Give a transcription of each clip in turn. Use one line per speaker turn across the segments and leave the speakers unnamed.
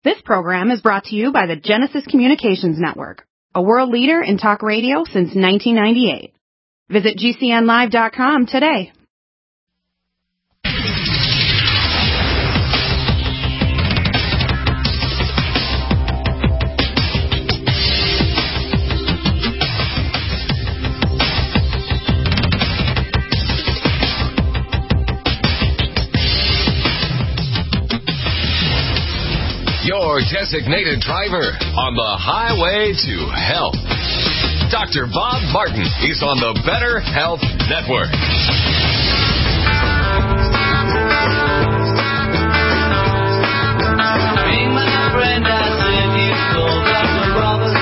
This program is brought to you by the Genesis Communications Network, a world leader in talk radio since 1998. Visit GCNlive.com today.
Your designated driver on the highway to health. Dr. Bob Martin is on the Better Health Network.
Hey, my friend, I said you called Dr. Roberts.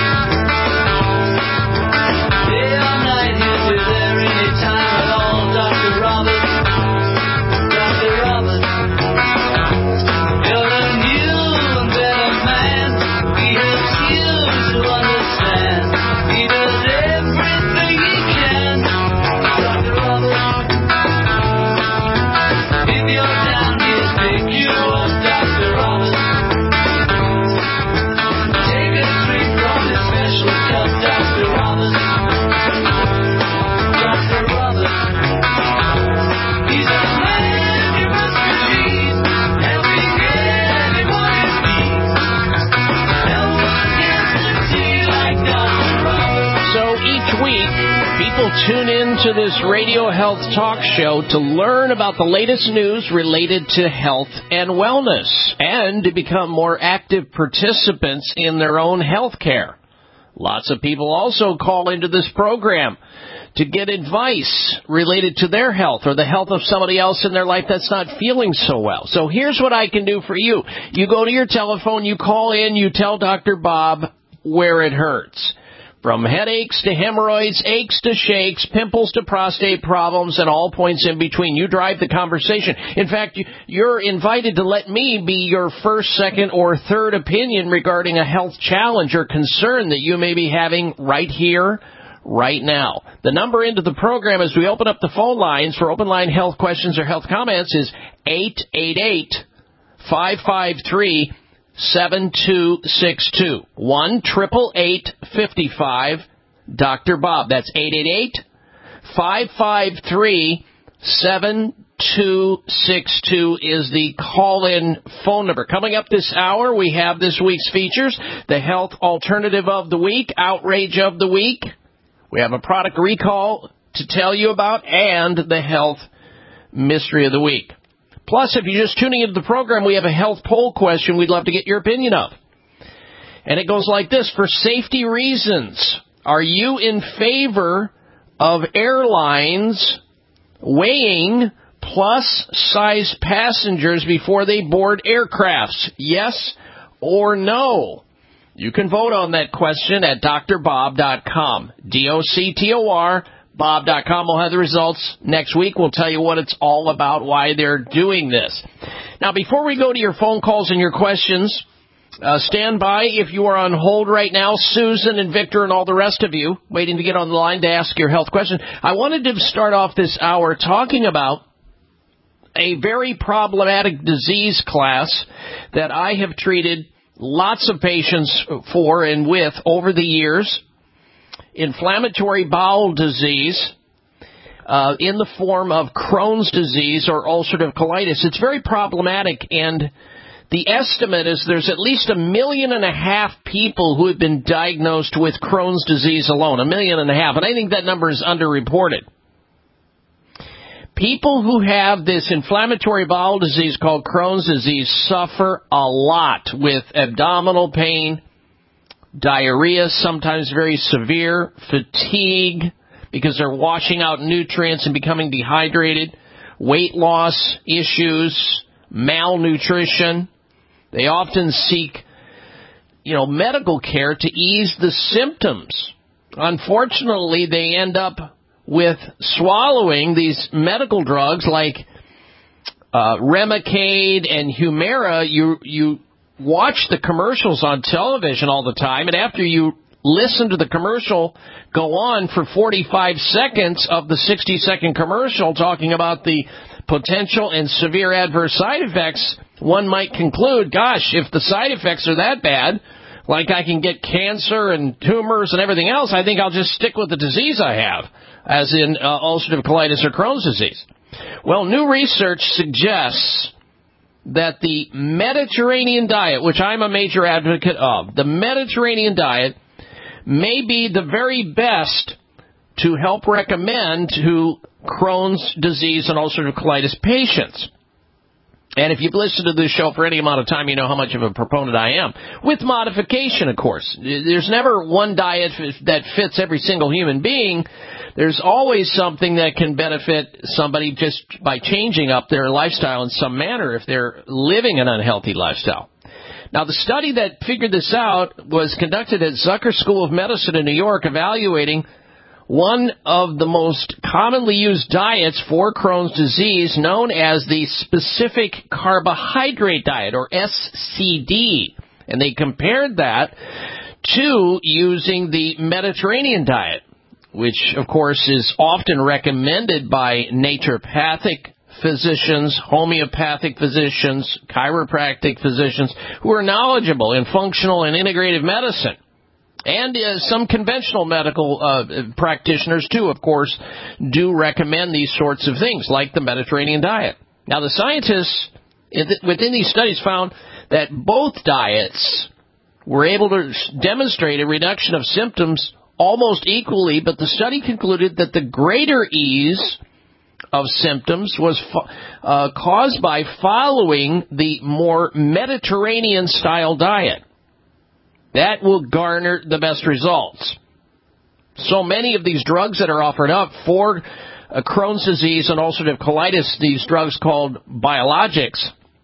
Day or night, he'll be there anytime at all. Dr. Roberts. Dr. Roberts. You're a new and better man. He helps you to understand. He does everything he can. Dr. Roberts. If you're down, he'll pick you up. Dr. Roberts. Take a drink from his special cup. Dr. Roberts. Dr. Roberts. He's a man you must believe. Helping anybody's needs. No one gets to see like Dr. Roberts.
So each week, people tune in to this radio health talk show to learn about the latest news related to health and wellness and to become more active participants in their own health care. Lots of people also call into this program to get advice related to their health or the health of somebody else in their life that's not feeling so well. So here's what I can do for you. You go to your telephone, you call in, you tell Dr. Bob where it hurts. From headaches to hemorrhoids, aches to shakes, pimples to prostate problems, and all points in between. You drive the conversation. In fact, you're invited to let me be your first, second, or third opinion regarding a health challenge or concern that you may be having right here, right now. The number into the program as we open up the phone lines for open line health questions or health comments is 888-553-7262. 1-888-55 Dr. Bob. That's 888-553-7262 is the call-in phone number. Coming up this hour, we have this week's features, the health alternative of the week, outrage of the week. We have a product recall to tell you about, and the health mystery of the week. Plus, if you're just tuning into the program, we have a health poll question we'd love to get your opinion of. And it goes like this. For safety reasons, are you in favor of airlines weighing plus-size passengers before they board aircrafts? Yes or no? You can vote on that question at drbob.com. DOCTOR. Bob.com will have the results next week. We'll tell you what it's all about, why they're doing this. Now, before we go to your phone calls and your questions, stand by if you are on hold right now. Susan and Victor and all the rest of you waiting to get on the line to ask your health question. I wanted to start off this hour talking about a very problematic disease class that I have treated lots of patients for and with over the years. Inflammatory bowel disease in the form of Crohn's disease or ulcerative colitis. It's very problematic, and the estimate is there's at least 1.5 million people who have been diagnosed with Crohn's disease alone. 1.5 million, and I think that number is underreported. People who have this inflammatory bowel disease called Crohn's disease suffer a lot with abdominal pain, diarrhea, sometimes very severe, fatigue because they're washing out nutrients and becoming dehydrated, weight loss issues, malnutrition. They often seek, medical care to ease the symptoms. Unfortunately, they end up with swallowing these medical drugs like Remicade and Humira. You watch the commercials on television all the time, and after you listen to the commercial go on for 45 seconds of the 60-second commercial talking about the potential and severe adverse side effects, one might conclude, gosh, if the side effects are that bad, like I can get cancer and tumors and everything else, I think I'll just stick with the disease I have, as in ulcerative colitis or Crohn's disease. Well, new research suggests that the Mediterranean diet, which I'm a major advocate of, the Mediterranean diet may be the very best to help recommend to Crohn's disease and ulcerative colitis patients. And if you've listened to this show for any amount of time, you know how much of a proponent I am. With modification, of course. There's never one diet that fits every single human being. There's always something that can benefit somebody just by changing up their lifestyle in some manner if they're living an unhealthy lifestyle. Now, the study that figured this out was conducted at Zucker School of Medicine in New York, evaluating one of the most commonly used diets for Crohn's disease, known as the specific carbohydrate diet, or SCD. And they compared that to using the Mediterranean diet, which, of course, is often recommended by naturopathic physicians, homeopathic physicians, chiropractic physicians, who are knowledgeable in functional and integrative medicine. And some conventional medical practitioners, too, of course, do recommend these sorts of things, like the Mediterranean diet. Now, the scientists within these studies found that both diets were able to demonstrate a reduction of symptoms almost equally, but the study concluded that the greater ease of symptoms was caused by following the more Mediterranean-style diet. That will garner the best results. So many of these drugs that are offered up for Crohn's disease and ulcerative colitis, these drugs called biologics,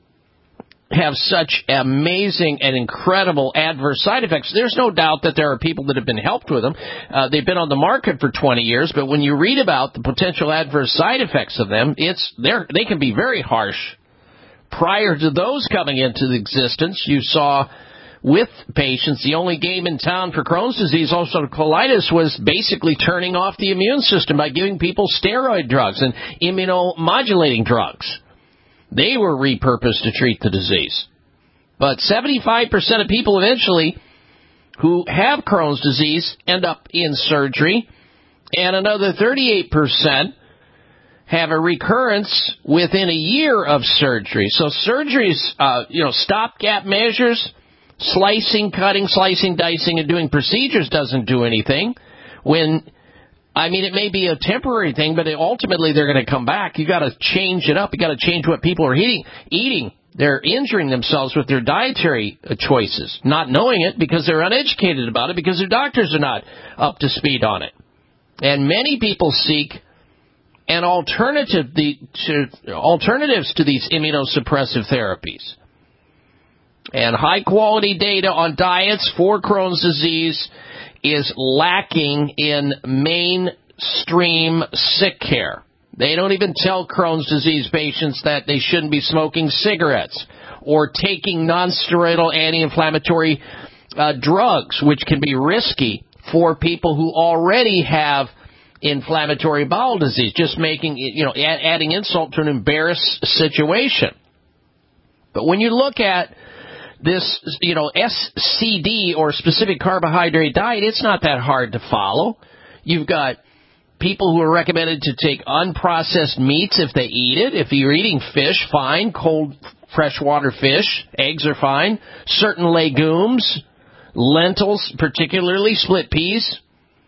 have such amazing and incredible adverse side effects. There's no doubt that there are people that have been helped with them. They've been on the market for 20 years, but when you read about the potential adverse side effects of them, they can be very harsh. Prior to those coming into existence, you saw with patients, the only game in town for Crohn's disease, ulcerative colitis, was basically turning off the immune system by giving people steroid drugs and immunomodulating drugs. They were repurposed to treat the disease. But 75% of people eventually who have Crohn's disease end up in surgery, and another 38% have a recurrence within a year of surgery. So surgeries, stopgap measures, slicing, cutting, slicing, dicing, and doing procedures doesn't do anything. It may be a temporary thing, but ultimately they're going to come back. You got to change it up. You got to change what people are eating. They're injuring themselves with their dietary choices, not knowing it because they're uneducated about it, because their doctors are not up to speed on it. And many people seek an alternatives to these immunosuppressive therapies. And high-quality data on diets for Crohn's disease is lacking in mainstream sick care. They don't even tell Crohn's disease patients that they shouldn't be smoking cigarettes or taking nonsteroidal anti-inflammatory drugs, which can be risky for people who already have inflammatory bowel disease, just adding insult to an embarrassed situation. But when you look at this, SCD, or specific carbohydrate diet, it's not that hard to follow. You've got people who are recommended to take unprocessed meats if they eat it. If you're eating fish, fine. Cold freshwater fish. Eggs are fine. Certain legumes, lentils, particularly split peas.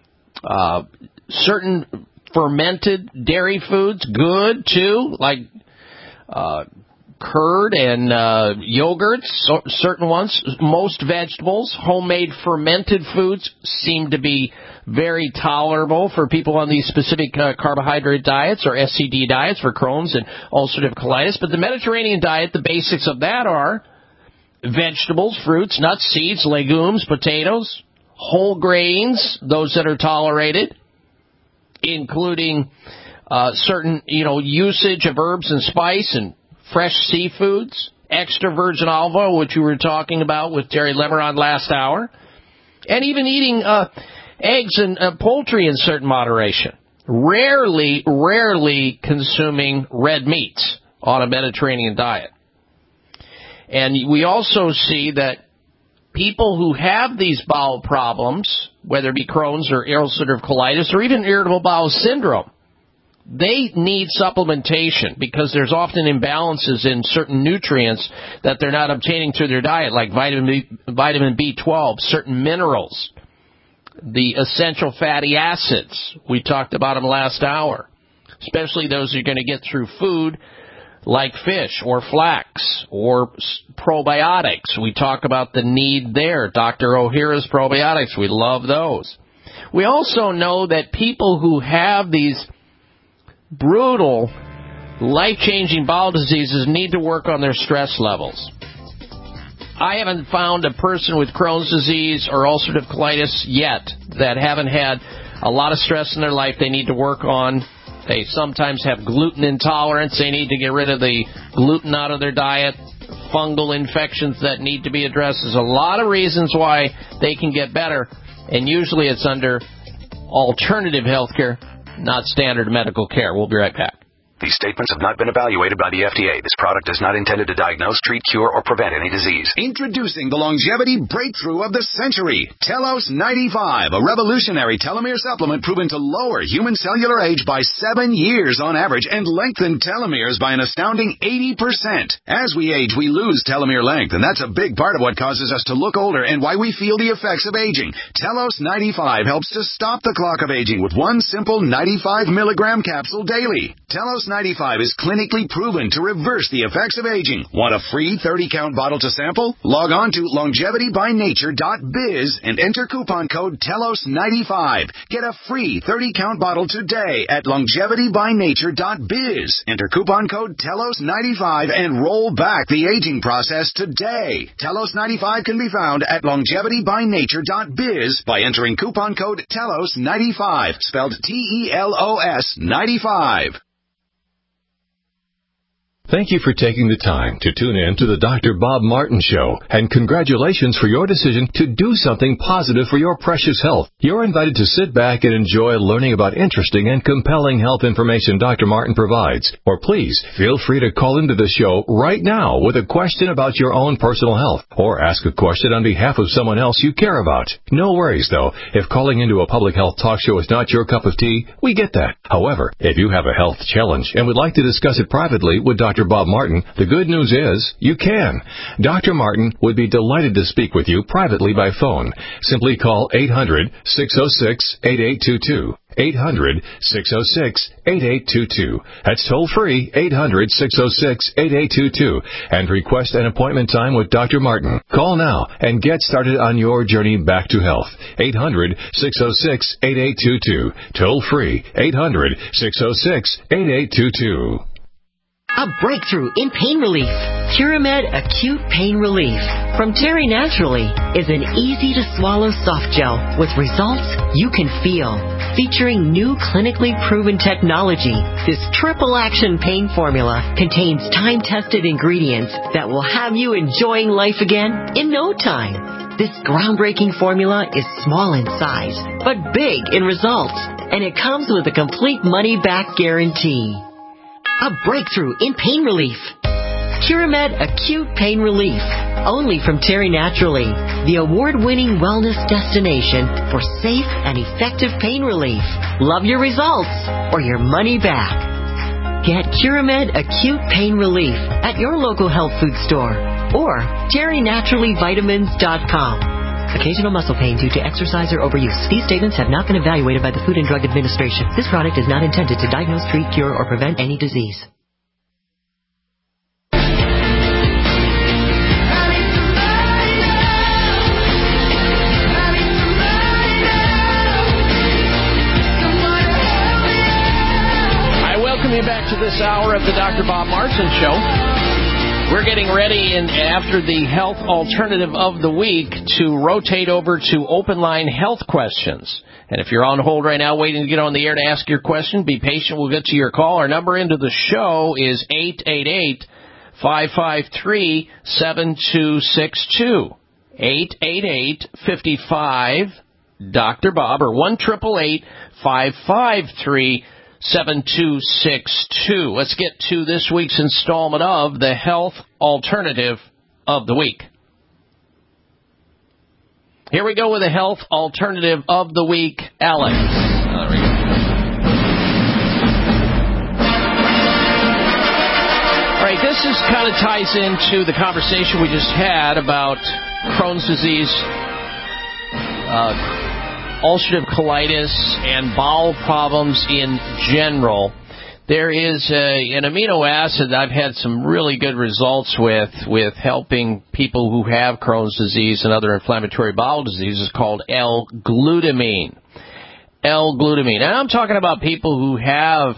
Certain fermented dairy foods, good too, like curd and yogurts, certain ones. Most vegetables, homemade fermented foods seem to be very tolerable for people on these specific carbohydrate diets or SCD diets for Crohn's and ulcerative colitis. But the Mediterranean diet, the basics of that are vegetables, fruits, nuts, seeds, legumes, potatoes, whole grains, those that are tolerated, including certain, usage of herbs and spice and fresh seafoods, extra virgin olive oil, which we were talking about with Terry Lemeron last hour, and even eating eggs and poultry in certain moderation. rarely consuming red meats on a Mediterranean diet. And we also see that people who have these bowel problems, whether it be Crohn's or ulcerative colitis or even irritable bowel syndrome, they need supplementation because there's often imbalances in certain nutrients that they're not obtaining through their diet, like vitamin B12, certain minerals, the essential fatty acids. We talked about them last hour, especially those you're going to get through food like fish or flax or probiotics. We talk about the need there. Dr. Ohhira's probiotics, we love those. We also know that people who have these brutal, life-changing bowel diseases need to work on their stress levels. I haven't found a person with Crohn's disease or ulcerative colitis yet that haven't had a lot of stress in their life they need to work on. They sometimes have gluten intolerance. They need to get rid of the gluten out of their diet. Fungal infections that need to be addressed. There's a lot of reasons why they can get better, and usually it's under alternative health care, not standard medical care. We'll be right back.
These statements have not been evaluated by the FDA. This product is not intended to diagnose, treat, cure, or prevent any disease.
Introducing the longevity breakthrough of the century, Telos 95, a revolutionary telomere supplement proven to lower human cellular age by 7 years on average and lengthen telomeres by an astounding 80%. As we age, we lose telomere length, and that's a big part of what causes us to look older and why we feel the effects of aging. Telos 95 helps to stop the clock of aging with one simple 95 milligram capsule daily. Telos 95 is clinically proven to reverse the effects of aging. Want a free 30-count bottle to sample? Log on to longevitybynature.biz and enter coupon code TELOS95. Get a free 30-count bottle today at longevitybynature.biz. Enter coupon code TELOS95 and roll back the aging process today. Telos 95 can be found at longevitybynature.biz by entering coupon code TELOS95, spelled TELOS 95.
Thank you for taking the time to tune in to the Dr. Bob Martin Show, and congratulations for your decision to do something positive for your precious health. You're invited to sit back and enjoy learning about interesting and compelling health information Dr. Martin provides. Or please, feel free to call into the show right now with a question about your own personal health, or ask a question on behalf of someone else you care about. No worries, though. If calling into a public health talk show is not your cup of tea, we get that. However, if you have a health challenge and would like to discuss it privately with Dr. Bob Martin, the good news is you can. Dr. Martin would be delighted to speak with you privately by phone. Simply call 800-606-8822. 800-606-8822. That's toll free, 800-606-8822, and request an appointment time with Dr. Martin. Call now and get started on your journey back to health. 800-606-8822. Toll free, 800-606-8822.
A breakthrough in pain relief. Curamed Acute Pain Relief from Terry Naturally is an easy-to-swallow soft gel with results you can feel. Featuring new clinically proven technology, this triple-action pain formula contains time-tested ingredients that will have you enjoying life again in no time. This groundbreaking formula is small in size, but big in results, and it comes with a complete money-back guarantee. A breakthrough in pain relief. Curamed Acute Pain Relief. Only from Terry Naturally, the award-winning wellness destination for safe and effective pain relief. Love your results or your money back. Get Curamed Acute Pain Relief at your local health food store or terrynaturallyvitamins.com. Occasional muscle pain due to exercise or overuse. These statements have not been evaluated by the Food and Drug Administration. This product is not intended to diagnose, treat, cure, or prevent any disease.
I welcome you back to this hour of the Dr. Bob Martin Show. We're getting ready, after the health alternative of the week, to rotate over to open line health questions. And if you're on hold right now waiting to get on the air to ask your question, be patient. We'll get to your call. Our number into the show is 888-553-7262. 888-55 Dr. Bob, or 1-888-553-7262. Let's get to this week's installment of the Health Alternative of the Week. Here we go with the Health Alternative of the Week. Alex. There we go. All right, this is kind of ties into the conversation we just had about Crohn's disease, ulcerative colitis, and bowel problems in general. There is an amino acid that I've had some really good results with helping people who have Crohn's disease and other inflammatory bowel diseases called L-glutamine. L-glutamine. And I'm talking about people who have,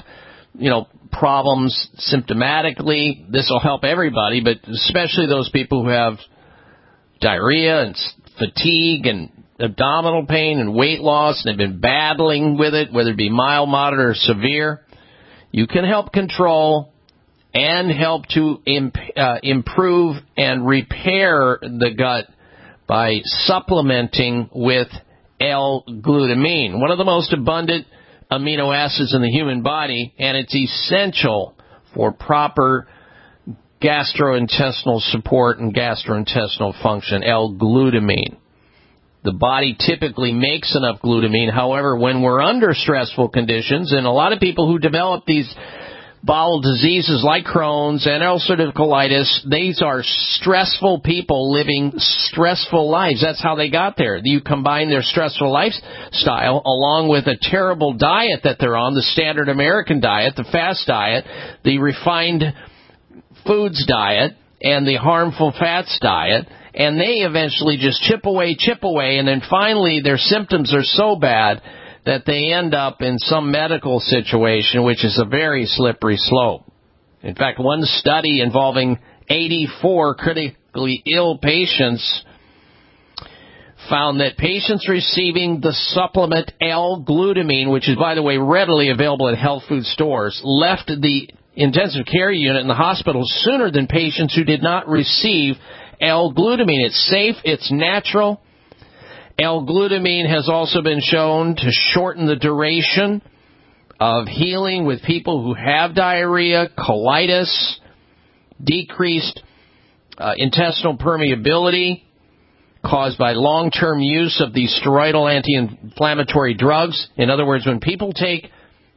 problems symptomatically. This will help everybody, but especially those people who have diarrhea and fatigue and abdominal pain and weight loss and have been battling with it, whether it be mild, moderate, or severe. You can help control and help to improve and repair the gut by supplementing with L-glutamine, one of the most abundant amino acids in the human body, and it's essential for proper gastrointestinal support and gastrointestinal function, L-glutamine. The body typically makes enough glutamine. However, when we're under stressful conditions, and a lot of people who develop these bowel diseases like Crohn's and ulcerative colitis, these are stressful people living stressful lives. That's how they got there. You combine their stressful lifestyle along with a terrible diet that they're on, the standard American diet, the fast diet, the refined foods diet, and the harmful fats diet, and they eventually just chip away, and then finally their symptoms are so bad that they end up in some medical situation, which is a very slippery slope. In fact, one study involving 84 critically ill patients found that patients receiving the supplement L-glutamine, which is, by the way, readily available at health food stores, left the intensive care unit in the hospital sooner than patients who did not receive L-glutamine. It's safe, it's natural. L-glutamine has also been shown to shorten the duration of healing with people who have diarrhea, colitis, decreased intestinal permeability caused by long-term use of these steroidal anti-inflammatory drugs. In other words, when people take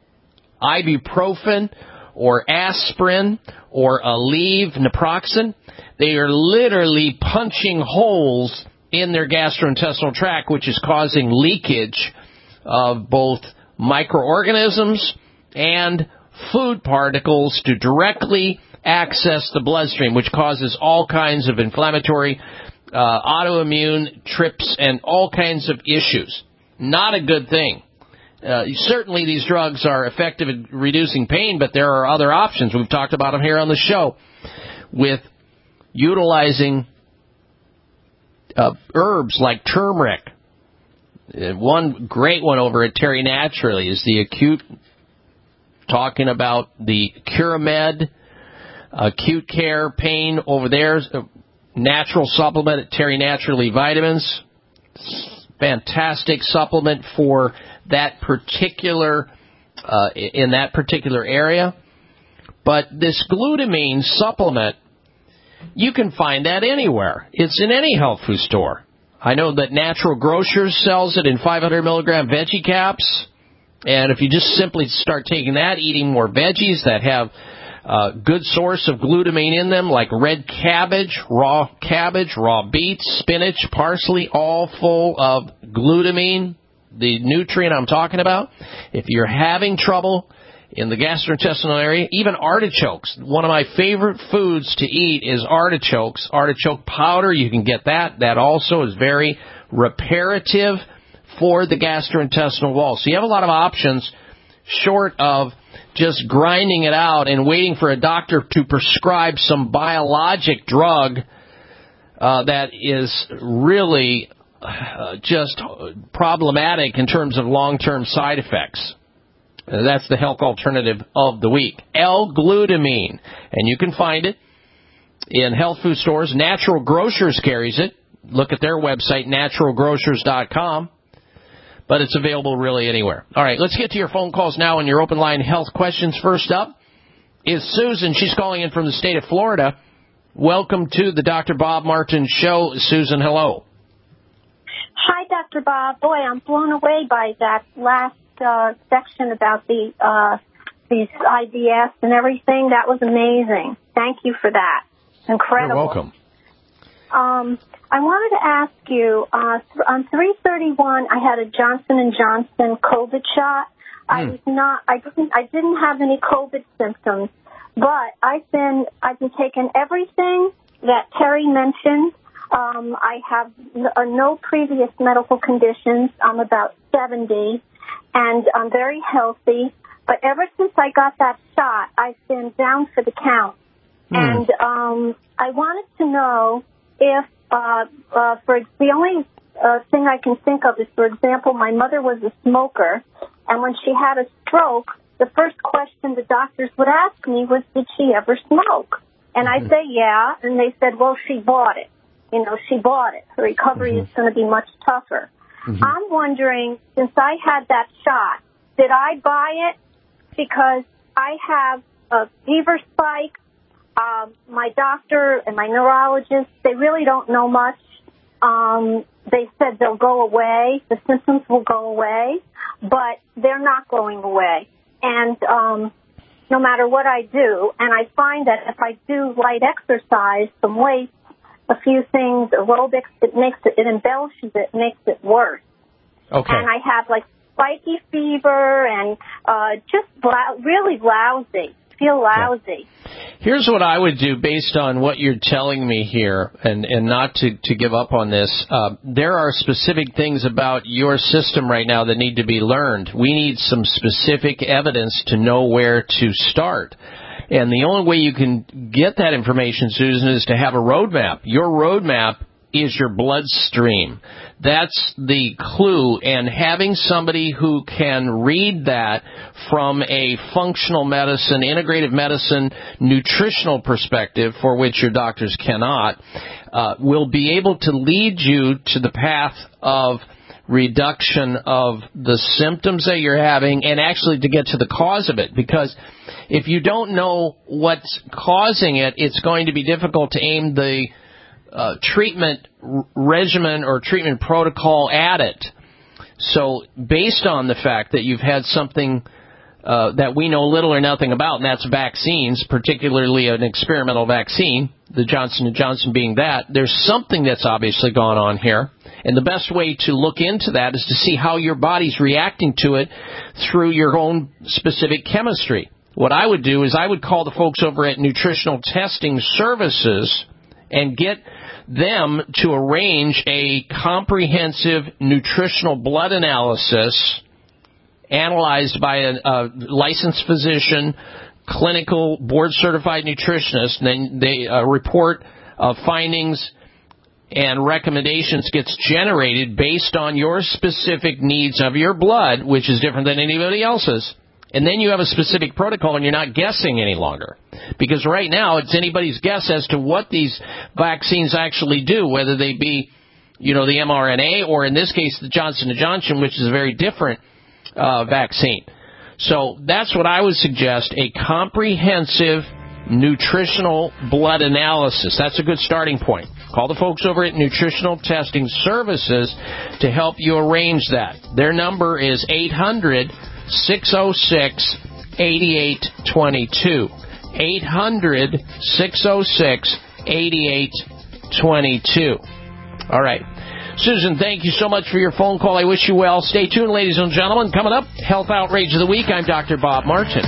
ibuprofen or aspirin or Aleve, naproxen, they are literally punching holes in their gastrointestinal tract, which is causing leakage of both microorganisms and food particles to directly access the bloodstream, which causes all kinds of inflammatory, autoimmune trips, and all kinds of issues. Not a good thing. Certainly these drugs are effective at reducing pain, but there are other options. We've talked about them here on the show with utilizing herbs like turmeric. One great one over at Terry Naturally is the talking about the Curamed acute care pain over there, natural supplement at Terry Naturally Vitamins. Fantastic supplement for that particular, in that particular area. But this glutamine supplement, you can find that anywhere. It's in any health food store. I know that Natural Grocers sells it in 500 milligram veggie caps. And if you just simply start taking that, eating more veggies that have good source of glutamine in them, like red cabbage, raw beets, spinach, parsley, all full of glutamine, the nutrient I'm talking about. If you're having trouble in the gastrointestinal area, even artichokes. One of my favorite foods to eat is artichokes. Artichoke powder, you can get that. That also is very reparative for the gastrointestinal wall. So you have a lot of options short of just grinding it out and waiting for a doctor to prescribe some biologic drug that is really just problematic in terms of long-term side effects. That's the health alternative of the week. L-glutamine. And you can find it in health food stores. Natural Grocers carries it. Look at their website, naturalgrocers.com. but it's available really anywhere. All right, let's get to your phone calls now and your open line health questions. First up is Susan. She's calling in from the state of Florida. Welcome to the Dr. Bob Martin Show. Susan, hello.
Hi, Dr. Bob. Boy, I'm blown away by that last section about these IBS and everything. That was amazing. Thank you for that. Incredible.
You're welcome.
I wanted to ask you, on 3/31, I had a Johnson & Johnson COVID shot. I didn't have any COVID symptoms, but I've been taking everything that Terry mentioned. I have no previous medical conditions. I'm about 70, and I'm very healthy. But ever since I got that shot, I've been down for the count. And I wanted to know if, the only thing I can think of is, for example, my mother was a smoker, and when she had a stroke, the first question the doctors would ask me was, did she ever smoke? And I'd say, yeah, and they said, well, she bought it. She bought it. Her recovery is going to be much tougher. I'm wondering, since I had that shot, did I buy it? Because I have a fever spike. My doctor and my neurologist, they really don't know much. They said they'll go away. The symptoms will go away, but they're not going away. And no matter what I do, and I find that if I do light exercise, some weights, a few things, aerobics, it embellishes it, makes it worse.
Okay.
And I have like spiky fever and just really lousy. Feel lousy.
Yeah. Here's what I would do based on what you're telling me here, and not to give up on this. There are specific things about your system right now that need to be learned. We need some specific evidence to know where to start. And the only way you can get that information, Susan, is to have a roadmap. Your roadmap is your bloodstream. That's the clue, and having somebody who can read that from a functional medicine, integrative medicine, nutritional perspective, for which your doctors cannot, will be able to lead you to the path of reduction of the symptoms that you're having and actually to get to the cause of it. Because if you don't know what's causing it, it's going to be difficult to aim the treatment regimen or treatment protocol at it. So based on the fact that you've had something that we know little or nothing about, and that's vaccines, particularly an experimental vaccine, the Johnson & Johnson being that, there's something that's obviously gone on here. And the best way to look into that is to see how your body's reacting to it through your own specific chemistry. What I would do is I would call the folks over at Nutritional Testing Services and get them to arrange a comprehensive nutritional blood analysis analyzed by a licensed physician, clinical board-certified nutritionist, and then they report findings and recommendations gets generated based on your specific needs of your blood, which is different than anybody else's. And then you have a specific protocol, and you're not guessing any longer. Because right now, it's anybody's guess as to what these vaccines actually do, whether they be, the mRNA, or in this case, the Johnson & Johnson, which is a very different vaccine. So that's what I would suggest, a comprehensive nutritional blood analysis. That's a good starting point. Call the folks over at Nutritional Testing Services to help you arrange that. Their number is 800-606-8822. 800-606-8822. All right. Susan, thank you so much for your phone call. I wish you well. Stay tuned, ladies and gentlemen. Coming up, Health Outrage of the Week. I'm Dr. Bob Martin.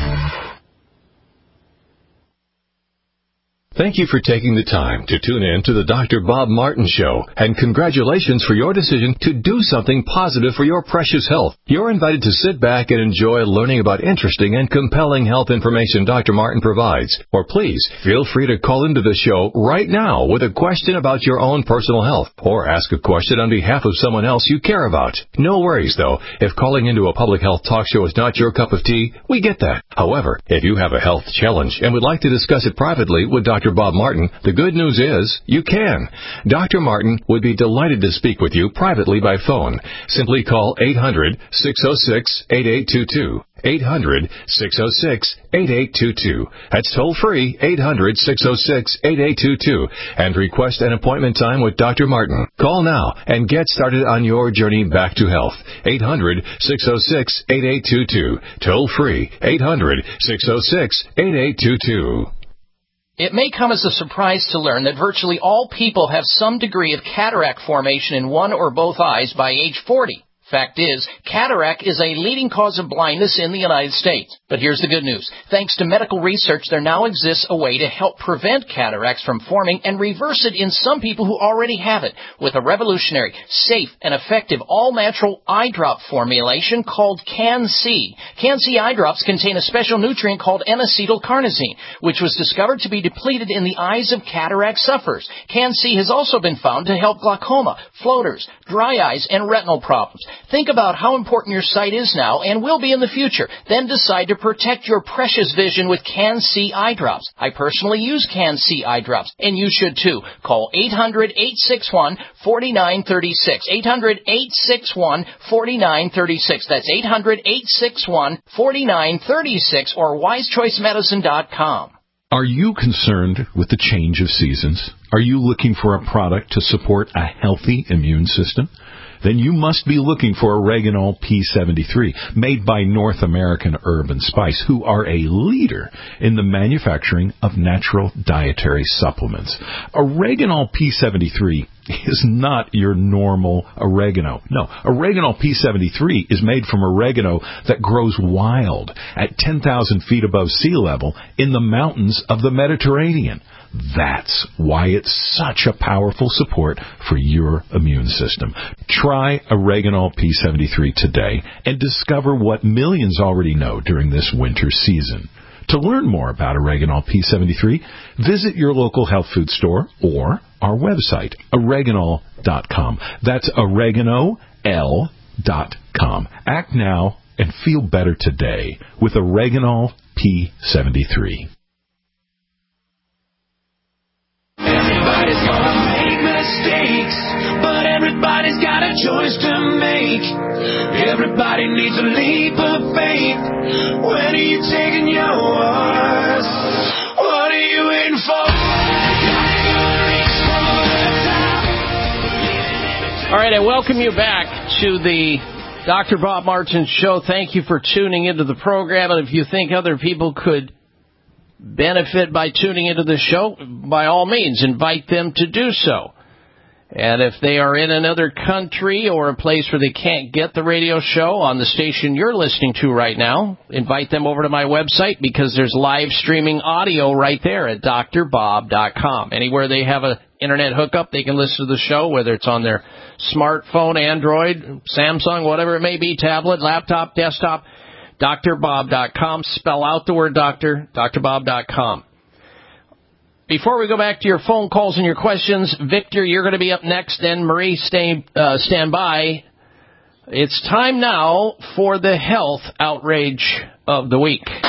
Thank you for taking the time to tune in to the Dr. Bob Martin Show, and congratulations for your decision to do something positive for your precious health. You're invited to sit back and enjoy learning about interesting and compelling health information Dr. Martin provides. Or please, feel free to call into the show right now with a question about your own personal health, or ask a question on behalf of someone else you care about. No worries, though. If calling into a public health talk show is not your cup of tea, we get that. However, if you have a health challenge and would like to discuss it privately with Dr. Dr. Bob Martin, the good news is you can. Dr. Martin would be delighted to speak with you privately by phone. Simply call 800-606-8822. 800-606-8822. That's toll free, 800-606-8822, and request an appointment time with Dr. Martin. Call now and get started on your journey back to health. 800-606-8822. Toll free, 800-606-8822.
It may come as a surprise to learn that virtually all people have some degree of cataract formation in one or both eyes by age 40. Fact is, cataract is a leading cause of blindness in the United States. But here's the good news. Thanks to medical research, there now exists a way to help prevent cataracts from forming and reverse it in some people who already have it with a revolutionary, safe, and effective all-natural eye drop formulation called Can-C. Can-C eye drops contain a special nutrient called N-acetylcarnosine, which was discovered to be depleted in the eyes of cataract sufferers. Can-C has also been found to help glaucoma, floaters, dry eyes, and retinal problems. Think about how important your sight is now and will be in the future. Then decide to protect your precious vision with Can-C eye drops. I personally use Can-C eye drops, and you should too. Call 800-861-4936. 800-861-4936. That's 800-861-4936 or wisechoicemedicine.com.
Are you concerned with the change of seasons? Are you looking for a product to support a healthy immune system? Then you must be looking for Oreganol P73, made by North American Herb & Spice, who are a leader in the manufacturing of natural dietary supplements. Oreganol P73 is not your normal oregano. No, Oreganol P73 is made from oregano that grows wild at 10,000 feet above sea level in the mountains of the Mediterranean. That's why it's such a powerful support for your immune system. Try Oreganol P73 today and discover what millions already know during this winter season. To learn more about Oreganol P73, visit your local health food store or our website, oreganol.com. That's oreganol.com. Act now and feel better today with Oreganol P73.
Everybody's gonna make mistakes, but everybody's got a choice to make. Everybody needs a leap of faith. When are you taking yours? What are you waiting for?
All right, I welcome you back to the Dr. Bob Martin Show. Thank you for tuning into the program, and if you think other people could benefit by tuning into the show, by all means, invite them to do so. And if they are in another country or a place where they can't get the radio show on the station you're listening to right now, invite them over to my website because there's live streaming audio right there at drbob.com. Anywhere they have an internet hookup, they can listen to the show, whether it's on their smartphone, Android, Samsung, whatever it may be, tablet, laptop, desktop. drbob.com. Spell out the word doctor, drbob.com. Before we go back to your phone calls and your questions, Victor, you're going to be up next, and Marie, stand by. It's time now for the health outrage of the week.
Jeez,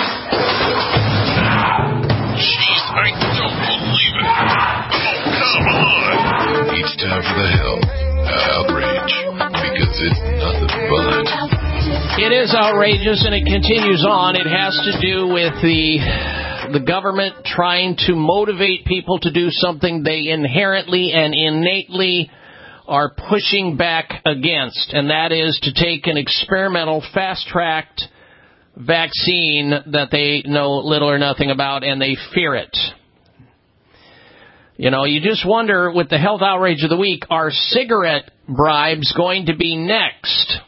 I don't believe it. Oh, come on. It's time for the health outrage, because it's nothing but...
It is outrageous, and it continues on. It has to do with the government trying to motivate people to do something they inherently and innately are pushing back against, and that is to take an experimental, fast-tracked vaccine that they know little or nothing about, and they fear it. You know, you just wonder, with the health outrage of the week, are cigarette bribes going to be next?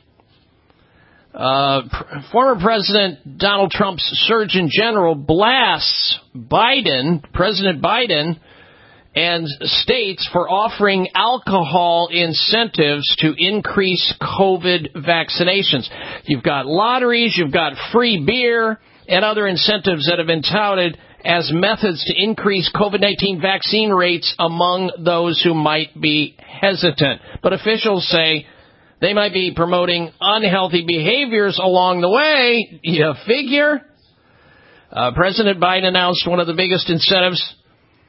Former President Donald Trump's Surgeon General blasts President Biden, and states for offering alcohol incentives to increase COVID vaccinations. You've got lotteries, you've got free beer, and other incentives that have been touted as methods to increase COVID-19 vaccine rates among those who might be hesitant. But officials say they might be promoting unhealthy behaviors along the way. You figure? President Biden announced one of the biggest incentives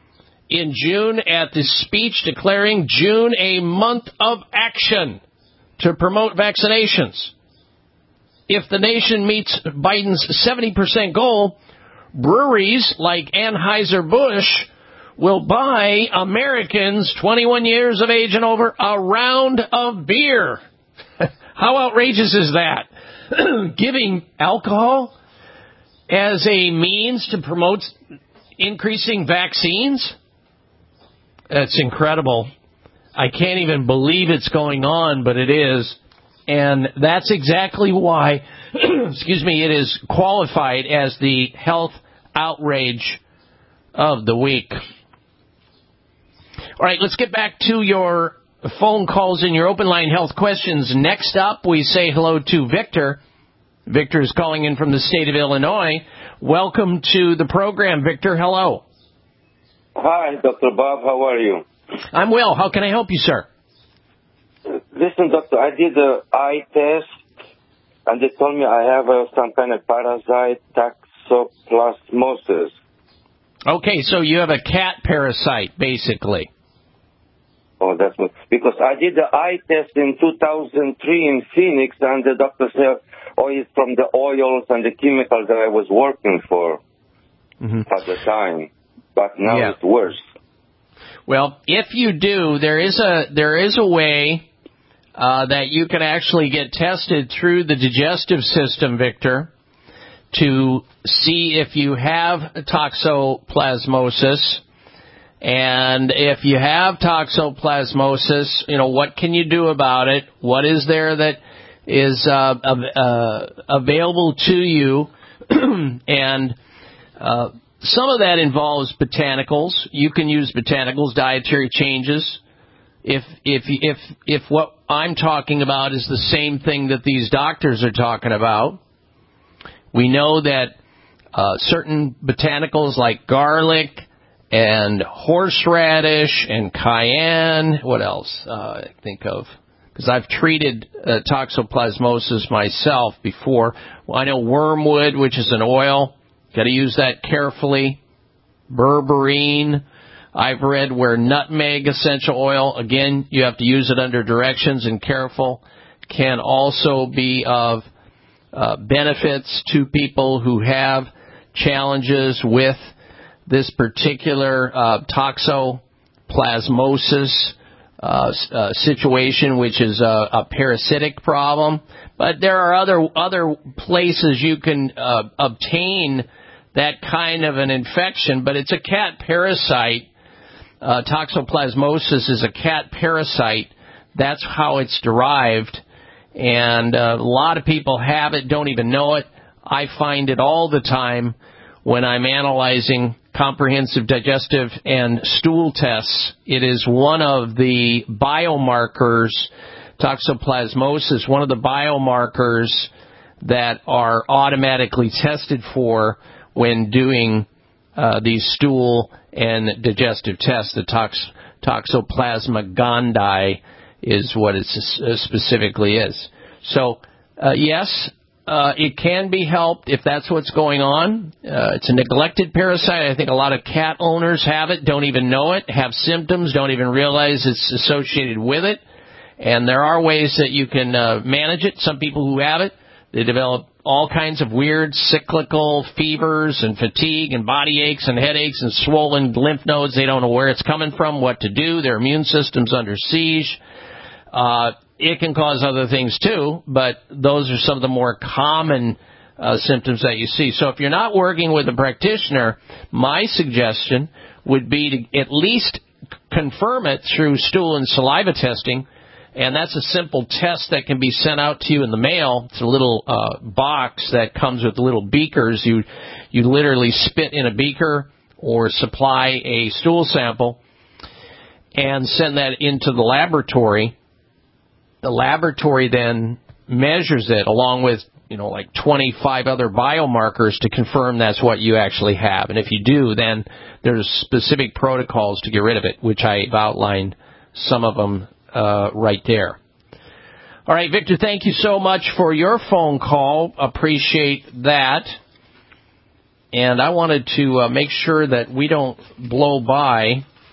in June at the speech declaring June a month of action to promote vaccinations. If the nation meets Biden's 70% goal, breweries like Anheuser-Busch will buy Americans 21 years of age and over a round of beer. How outrageous is that? Giving alcohol as a means to promote increasing vaccines? That's incredible. I can't even believe it's going on, but it is. And that's exactly why, it is qualified as the health outrage of the week. All right, let's get back to your phone calls and your open line health questions. Next up, we say hello to Victor. Victor is calling in from the state of Illinois. Welcome to the program, Victor. Hello.
Hi, Dr. Bob. How are you?
I'm well. How can I help you, sir?
Listen, doctor, I did an eye test, and they told me I have some kind of parasite, toxoplasmosis.
Okay, so you have a cat parasite, basically.
Oh, that's what. Because I did the eye test in 2003 in Phoenix, and the doctor said, it's from the oils and the chemicals that I was working for at the time. But now it's worse. Well, if you do, there is a way that you can actually get tested through the digestive system, Victor, to see if you have toxoplasmosis. And if you have toxoplasmosis, what can you do about it? What is there that is available to you? And some of that involves botanicals. You can use botanicals, dietary changes. If what I'm talking about is the same thing that these doctors are talking about, we know that certain botanicals like garlic and horseradish and cayenne, what else I think of? Because I've treated toxoplasmosis myself before. Well, I know wormwood, which is an oil. Got to use that carefully. Berberine. I've read where nutmeg essential oil, again, you have to use it under directions and careful, can also be of benefits to people who have challenges with this particular toxoplasmosis situation, which is a parasitic problem. But there are other places you can obtain that kind of an infection, but it's a cat parasite. Toxoplasmosis is a cat parasite. That's how it's derived. And a lot of people have it, don't even know it. I find it all the time when I'm analyzing comprehensive digestive and stool tests. It is one of the biomarkers, toxoplasmosis, one of the biomarkers that are automatically tested for when doing these stool and digestive tests. The Toxoplasma gondii is what it specifically is. So, yes, it can be helped if that's what's going on. It's a neglected parasite. I think a lot of cat owners have it, don't even know it, have symptoms, don't even realize it's associated with it. And there are ways that you can manage it. Some people who have it, they develop all kinds of weird cyclical fevers and fatigue and body aches and headaches and swollen lymph nodes. They don't know where it's coming from, what to do. Their immune system's under siege. It can cause other things too, but those are some of the more common symptoms that you see. So if you're not working with a practitioner, my suggestion would be to at least confirm it through stool and saliva testing. And that's a simple test that can be sent out to you in the mail. It's a little box that comes with little beakers. You literally spit in a beaker or supply a stool sample and send that into the laboratory. The laboratory then measures it along with, like 25 other biomarkers to confirm that's what you actually have. And if you do, then there's specific protocols to get rid of it, which I've outlined some of them right there. All right, Victor, thank you so much for your phone call. Appreciate that. And I wanted to make sure that we don't blow by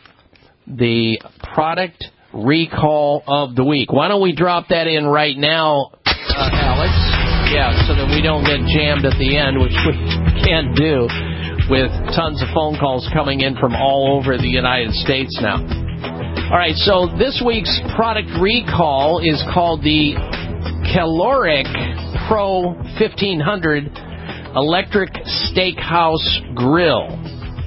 the product recall of the week. Why don't we drop that in right now, Alex? Yeah, so that we don't get jammed at the end, which we can't do with tons of phone calls coming in from all over the United States now. All right, so this week's product recall is called the Caloric Pro 1500 Electric Steakhouse Grill.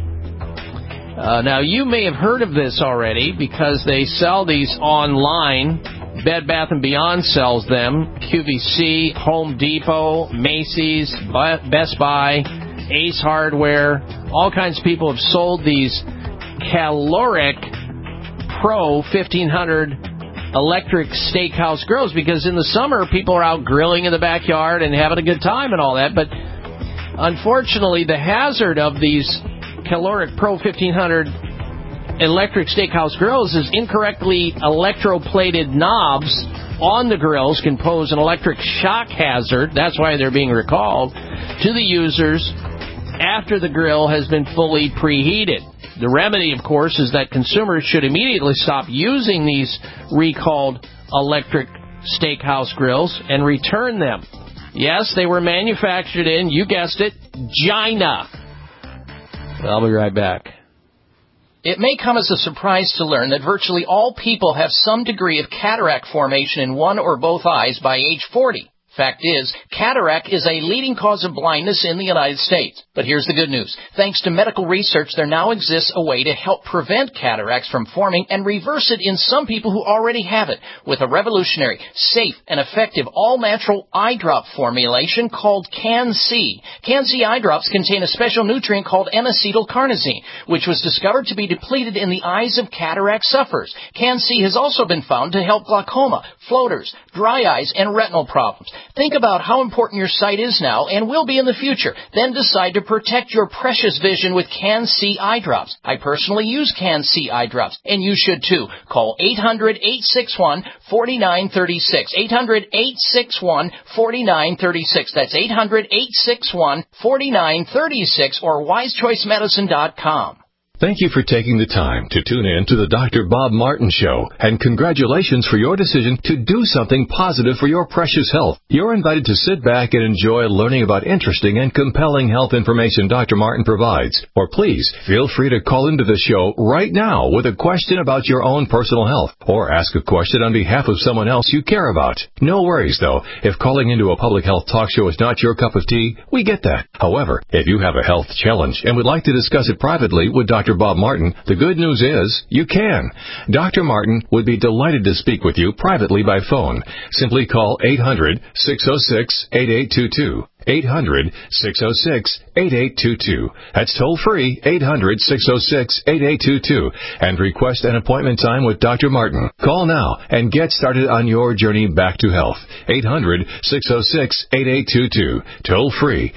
Now, you may have heard of this already because they sell these online. Bed Bath & Beyond sells them. QVC, Home Depot, Macy's, Best Buy, Ace Hardware. All kinds of people have sold these Caloric Pro 1500 electric steakhouse grills because in the summer people are out grilling in the backyard and having a good time and all that. But unfortunately, the hazard of these Caloric Pro 1500 electric steakhouse grills is incorrectly electroplated knobs on the grills can pose an electric shock hazard. That's why they're being recalled to the users after the grill has been fully preheated. The remedy, of course, is that consumers should immediately stop using these recalled electric steakhouse grills and return them. Yes, they were manufactured in, you guessed it, China. I'll be right back.
It may come as a surprise to learn that virtually all people have some degree of cataract formation in one or both eyes by age 40. Fact is, cataract is a leading cause of blindness in the United States. But here's the good news. Thanks to medical research, there now exists a way to help prevent cataracts from forming and reverse it in some people who already have it with a revolutionary, safe, and effective all-natural eye drop formulation called Can-C. Can-C eye drops contain a special nutrient called N-acetylcarnosine, which was discovered to be depleted in the eyes of cataract sufferers. Can-C has also been found to help glaucoma, floaters, dry eyes, and retinal problems. Think about how important your sight is now and will be in the future. Then decide to protect your precious vision with Can-C eye drops. I personally use Can-C eye drops, and you should too. Call 800-861-4936. 800-861-4936. That's 800-861-4936 or wisechoicemedicine.com.
Thank you for taking the time to tune in to the Dr. Bob Martin Show, and congratulations for your decision to do something positive for your precious health. You're invited to sit back and enjoy learning about interesting and compelling health information Dr. Martin provides. Or please, feel free to call into the show right now with a question about your own personal health, or ask a question on behalf of someone else you care about. No worries, though. If calling into a public health talk show is not your cup of tea, we get that. However, if you have a health challenge and would like to discuss it privately with Dr. Bob Martin, the good news is you can. Dr. Martin would be delighted to speak with you privately by phone. Simply call 800-606-8822. 800-606-8822. That's toll free, 800-606-8822, and request an appointment time with Dr. Martin. Call now and get started on your journey back to health. 800-606-8822. Toll free,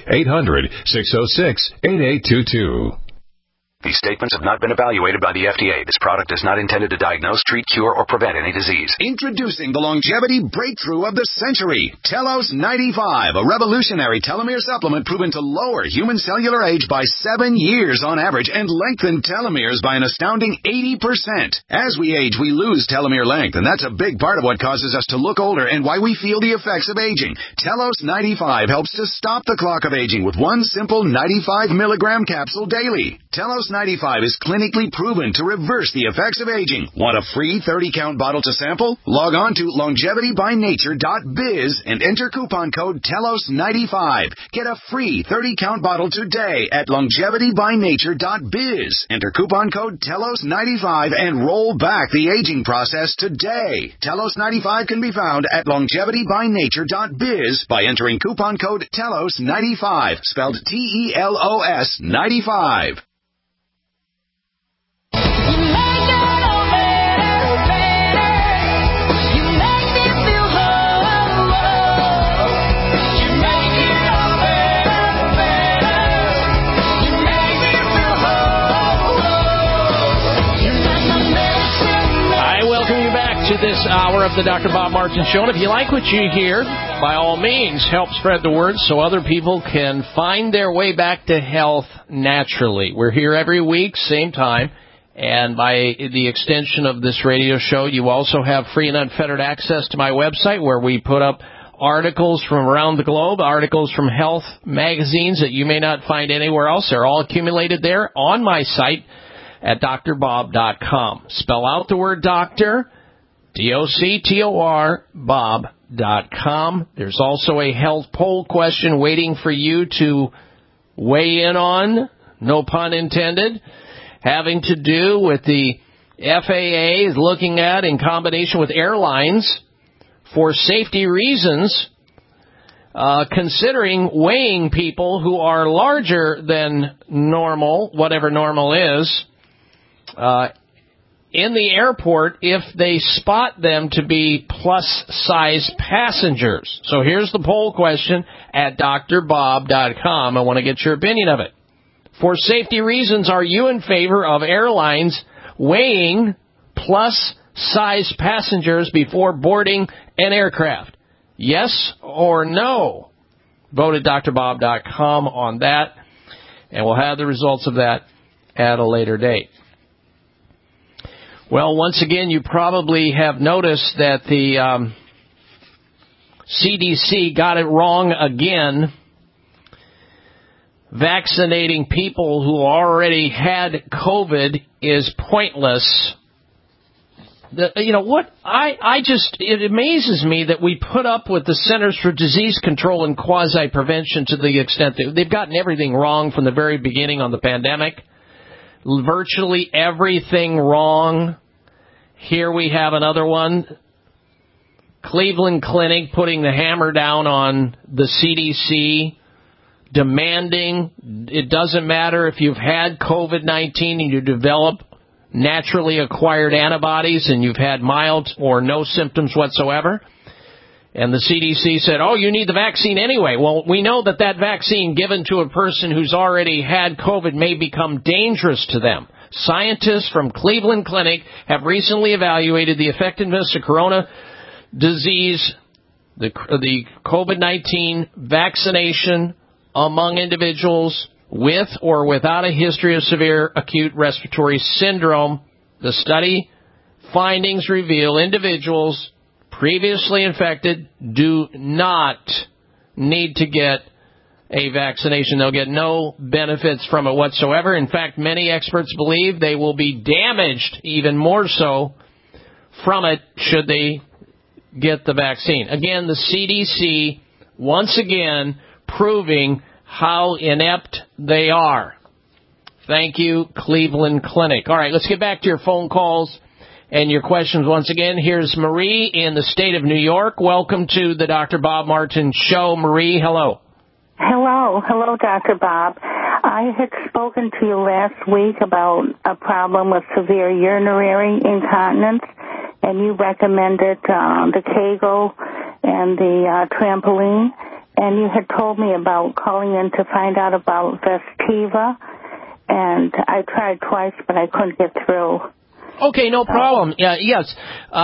800-606-8822.
These statements have not been evaluated by the FDA. This product is not intended to diagnose, treat, cure, or prevent any disease.
Introducing the longevity breakthrough of the century, Telos 95, a revolutionary telomere supplement proven to lower human cellular age by 7 years on average and lengthen telomeres by an astounding 80%. As we age, we lose telomere length, and that's a big part of what causes us to look older and why we feel the effects of aging. Telos 95 helps to stop the clock of aging with one simple 95-milligram capsule daily. Telos 95 is clinically proven to reverse the effects of aging. Want a free 30-count bottle to sample? Log on to longevitybynature.biz and enter coupon code TELOS95. Get a free 30-count bottle today at longevitybynature.biz. Enter coupon code TELOS95 and roll back the aging process today. Telos 95 can be found at longevitybynature.biz by entering coupon code TELOS95, spelled TELOS 95.
To this hour of the Dr. Bob Martin Show. And if you like what you hear, by all means, help spread the word so other people can find their way back to health naturally. We're here every week, same time, And by the extension of this radio show, you also have free and unfettered access to my website where we put up articles from around the globe, articles from health magazines that you may not find anywhere else. They're all accumulated there on my site at drbob.com. Spell out the word doctor, D-O-C-T-O-R, Bob.com. There's also a health poll question waiting for you to weigh in on, no pun intended, having to do with the FAA is looking at, in combination with airlines, for safety reasons, considering weighing people who are larger than normal, whatever normal is, in the airport if they spot them to be plus-size passengers. So here's the poll question at drbob.com. I want to get your opinion of it. For safety reasons, are you in favor of airlines weighing plus-size passengers before boarding an aircraft? Yes or no? Vote at drbob.com on that, and we'll have the results of that at a later date. Well, once again, you probably have noticed that the CDC got it wrong again. Vaccinating people who already had COVID is pointless. It amazes me that we put up with the Centers for Disease Control and Quasi-Prevention to the extent that they've gotten everything wrong from the very beginning on the pandemic. Virtually everything wrong. Here we have another one. Cleveland Clinic putting the hammer down on the CDC, demanding it doesn't matter if you've had COVID-19 and you develop naturally acquired antibodies and you've had mild or no symptoms whatsoever. And the CDC said, oh, you need the vaccine anyway. Well, we know that vaccine given to a person who's already had COVID may become dangerous to them. Scientists from Cleveland Clinic have recently evaluated the effectiveness of corona disease, the COVID-19 vaccination among individuals with or without a history of severe acute respiratory syndrome. The study findings reveal individuals previously infected do not need to get a vaccination. They'll get no benefits from it whatsoever. In fact, many experts believe they will be damaged even more so from it should they get the vaccine. Again, the CDC, once again, proving how inept they are. Thank you, Cleveland Clinic. All right, let's get back to your phone calls and your questions once again. Here's Marie in the state of New York. Welcome to the Dr. Bob Martin Show. Marie, hello.
Hello, Dr. Bob. I had spoken to you last week about a problem with severe urinary incontinence, and you recommended the Kegel and the trampoline, and you had told me about calling in to find out about Vestiva, and I tried twice, but I couldn't get through.
Okay, no problem. Yes.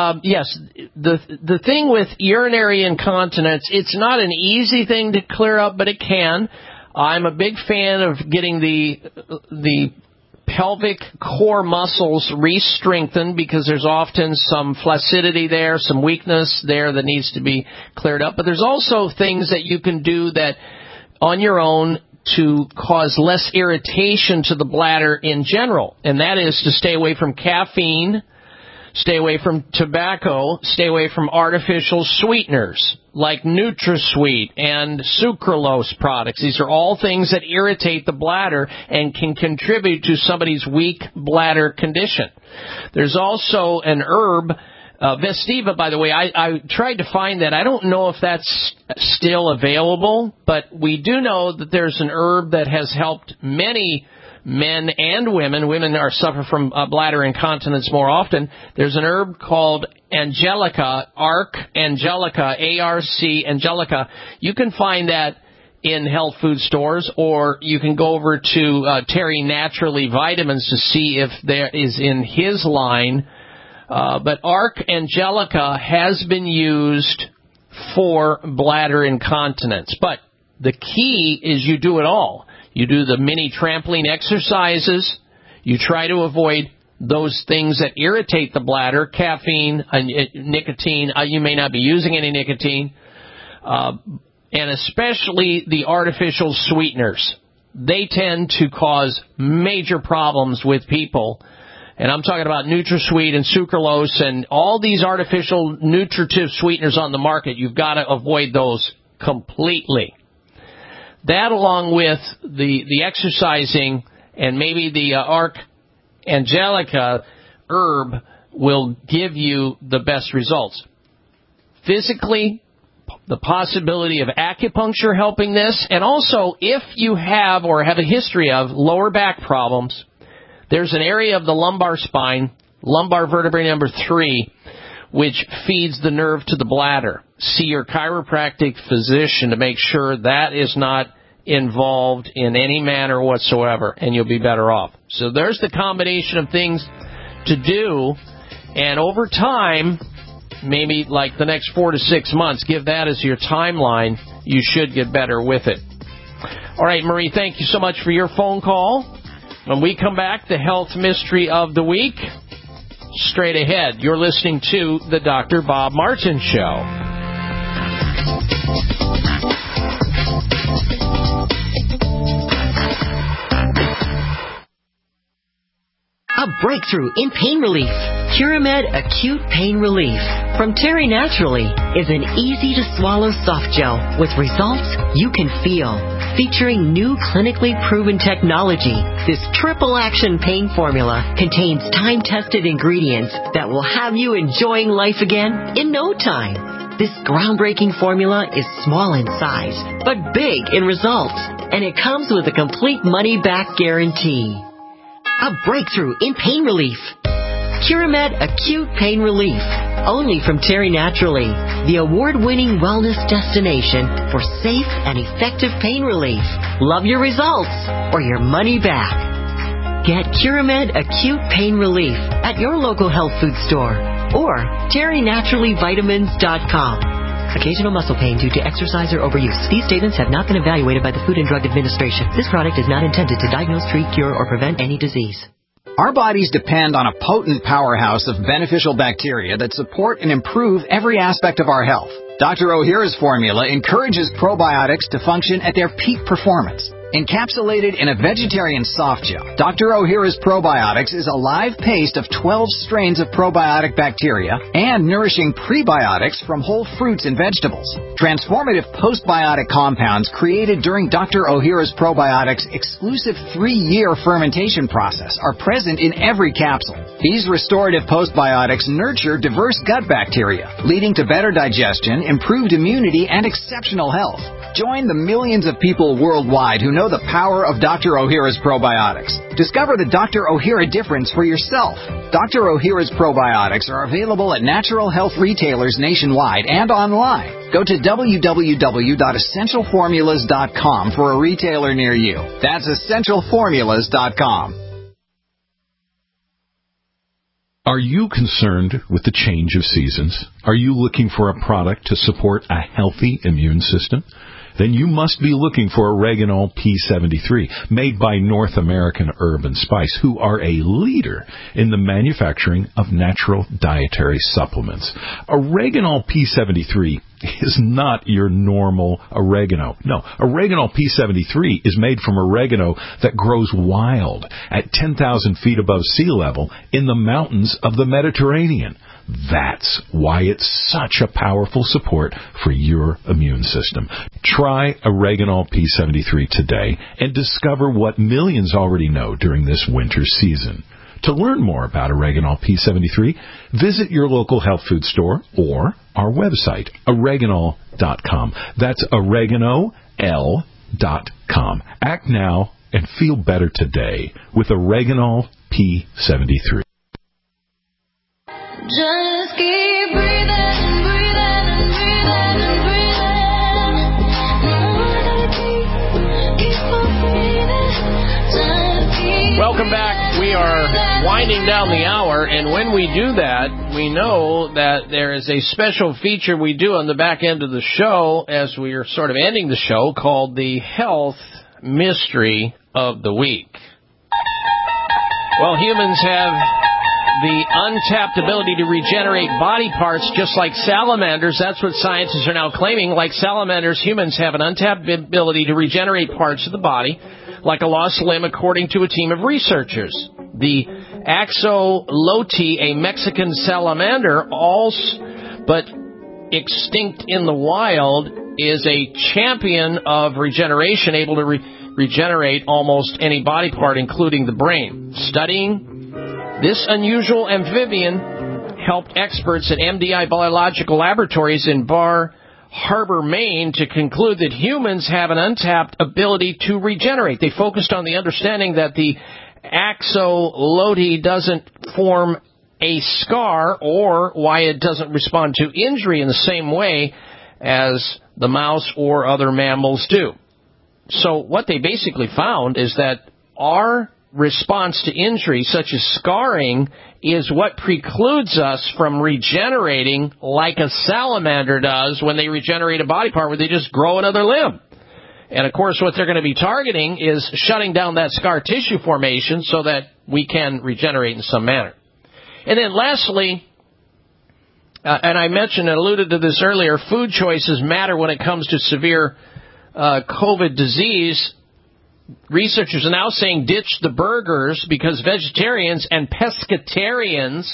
The thing with urinary incontinence, it's not an easy thing to clear up, but it can. I'm a big fan of getting the pelvic core muscles re-strengthened because there's often some flaccidity there, some weakness there that needs to be cleared up. But there's also things that you can do that on your own to cause less irritation to the bladder in general, and that is to stay away from caffeine, stay away from tobacco, stay away from artificial sweeteners like NutraSweet and sucralose products. These are all things that irritate the bladder and can contribute to somebody's weak bladder condition. There's also an herb, Vestiva, by the way, I tried to find that. I don't know if that's still available, but we do know that there's an herb that has helped many men and women. Women suffer from bladder incontinence more often. There's an herb called Angelica, ARC Angelica, A-R-C Angelica. You can find that in health food stores, or you can go over to Terry Naturally Vitamins to see if there is in his line. But ARC Angelica has been used for bladder incontinence. But the key is you do it all. You do the mini trampoline exercises. You try to avoid those things that irritate the bladder, caffeine, nicotine. You may not be using any nicotine, and especially the artificial sweeteners. They tend to cause major problems with people. And I'm talking about NutraSweet and sucralose and all these artificial nutritive sweeteners on the market. You've got to avoid those completely. That, along with the exercising and maybe the Angelica herb, will give you the best results. Physically, the possibility of acupuncture helping this, and also if you have or have a history of lower back problems, there's an area of the lumbar spine, lumbar vertebrae number 3, which feeds the nerve to the bladder. See your chiropractic physician to make sure that is not involved in any manner whatsoever, and you'll be better off. So there's the combination of things to do, and over time, maybe like the next 4 to 6 months, give that as your timeline. You should get better with it. All right, Marie, thank you so much for your phone call. When we come back, the health mystery of the week, straight ahead. You're listening to the Dr. Bob Martin Show.
A breakthrough in pain relief. Curamed Acute Pain Relief from Terry Naturally is an easy-to-swallow soft gel with results you can feel. Featuring new clinically proven technology, this triple-action pain formula contains time-tested ingredients that will have you enjoying life again in no time. This groundbreaking formula is small in size, but big in results, and it comes with a complete money-back guarantee. A breakthrough in pain relief. Curamed Acute Pain Relief. Only from Terry Naturally, the award-winning wellness destination for safe and effective pain relief. Love your results or your money back. Get Curamed Acute Pain Relief at your local health food store or TerryNaturallyVitamins.com. Occasional muscle pain due to exercise or overuse. These statements have not been evaluated by the Food and Drug Administration. This product is not intended to diagnose, treat, cure, or prevent any disease.
Our bodies depend on a potent powerhouse of beneficial bacteria that support and improve every aspect of our health. Dr. Ohhira's formula encourages probiotics to function at their peak performance. Encapsulated in a vegetarian soft gel, Dr. Ohhira's Probiotics is a live paste of 12 strains of probiotic bacteria and nourishing prebiotics from whole fruits and vegetables. Transformative postbiotic compounds created during Dr. Ohhira's Probiotics' exclusive 3-year fermentation process are present in every capsule. These restorative postbiotics nurture diverse gut bacteria, leading to better digestion, improved immunity, and exceptional health. Join the millions of people worldwide who know the power of Dr. Ohhira's Probiotics. Discover the Dr. Ohhira difference for yourself. Dr. Ohhira's Probiotics are available at natural health retailers nationwide and online. Go to www.essentialformulas.com for a retailer near you. That's essentialformulas.com.
Are you concerned with the change of seasons? Are you looking for a product to support a healthy immune system? Then you must be looking for Oreganol P73, made by North American Herb & Spice, who are a leader in the manufacturing of natural dietary supplements. Oreganol P73 is not your normal oregano. No, Oreganol P73 is made from oregano that grows wild at 10,000 feet above sea level in the mountains of the Mediterranean. That's why it's such a powerful support for your immune system. Try Oreganol P73 today and discover what millions already know during this winter season. To learn more about Oreganol P73, visit your local health food store or our website, oreganol.com. That's oreganol.com. Act now and feel better today with Oreganol P73.
Just keep breathing and breathing and breathing and breathing.
Welcome back. We are winding down the hour, and when we do that, we know that there is a special feature we do on the back end of the show as we are sort of ending the show called the Health Mystery of the Week. Well, humans have the untapped ability to regenerate body parts, just like salamanders. That's what scientists are now claiming. Like salamanders, humans have an untapped ability to regenerate parts of the body, like a lost limb, according to a team of researchers. The axolotl, a Mexican salamander, but extinct in the wild, is a champion of regeneration, able to regenerate almost any body part, including the brain. Studying this unusual amphibian helped experts at MDI Biological Laboratories in Bar Harbor, Maine, to conclude that humans have an untapped ability to regenerate. They focused on the understanding that the axolotl doesn't form a scar, or why it doesn't respond to injury in the same way as the mouse or other mammals do. So what they basically found is that our response to injury, such as scarring, is what precludes us from regenerating like a salamander does when they regenerate a body part, where they just grow another limb. And, of course, what they're going to be targeting is shutting down that scar tissue formation so that we can regenerate in some manner. And then lastly, and I mentioned and alluded to this earlier, food choices matter when it comes to severe COVID disease. Researchers are now saying ditch the burgers because vegetarians and pescatarians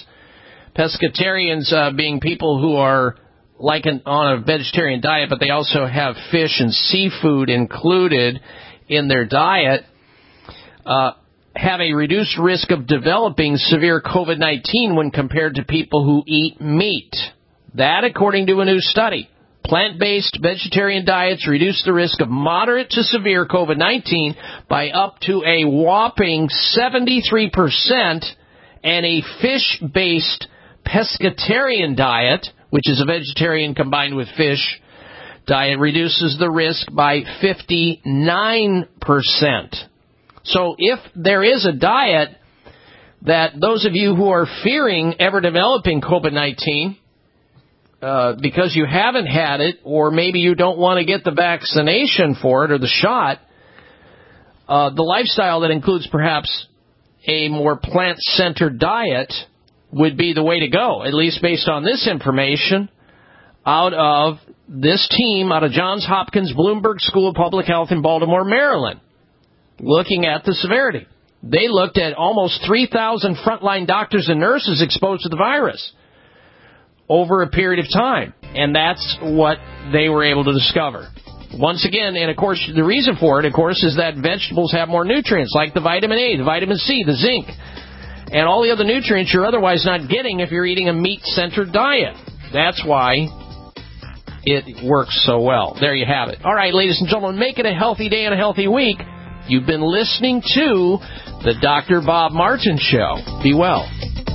being people who are on a vegetarian diet, but they also have fish and seafood included in their diet, have a reduced risk of developing severe COVID-19 when compared to people who eat meat. That, according to a new study. Plant-based vegetarian diets reduce the risk of moderate to severe COVID-19 by up to a whopping 73%, and a fish-based pescatarian diet, which is a vegetarian combined with fish diet, reduces the risk by 59%. So if there is a diet that those of you who are fearing ever developing COVID-19, because you haven't had it, or maybe you don't want to get the vaccination for it or the shot, the lifestyle that includes perhaps a more plant-centered diet would be the way to go, at least based on this information out of this team out of Johns Hopkins Bloomberg School of Public Health in Baltimore, Maryland, looking at the severity. They looked at almost 3,000 frontline doctors and nurses exposed to the virus over a period of time, and that's what they were able to discover. Once again, and of course, the reason for it, of course, is that vegetables have more nutrients, like the vitamin A, the vitamin C, the zinc, and all the other nutrients you're otherwise not getting if you're eating a meat-centered diet. That's why it works so well. There you have it. All right, ladies and gentlemen, make it a healthy day and a healthy week. You've been listening to the Dr. Bob Martin Show. Be well.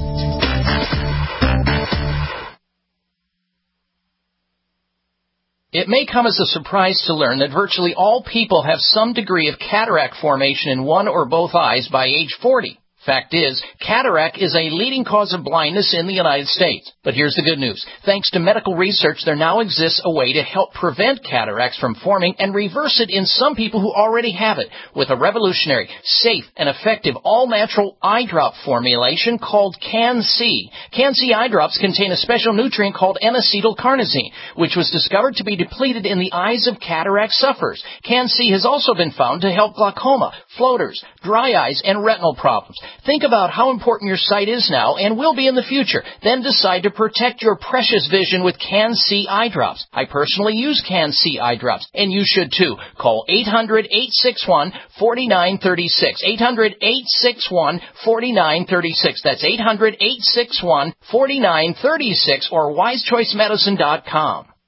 It may come as a surprise to learn that virtually all people have some degree of cataract formation in one or both eyes by age 40. Fact is, cataract is a leading cause of blindness in the United States. But here's the good news. Thanks to medical research, there now exists a way to help prevent cataracts from forming and reverse it in some people who already have it with a revolutionary, safe, and effective all-natural eye drop formulation called Can-C. Can-C eye drops contain a special nutrient called N-acetylcarnosine, which was discovered to be depleted in the eyes of cataract sufferers. Can-C has also been found to help glaucoma, floaters, dry eyes, and retinal problems. Think about how important your sight is now and will be in the future. Then decide to protect your precious vision with Can-C eye drops. I personally use Can-C eye drops, and you should too. Call 800-861-4936. 800-861-4936. That's 800-861-4936 or wisechoicemedicine.com.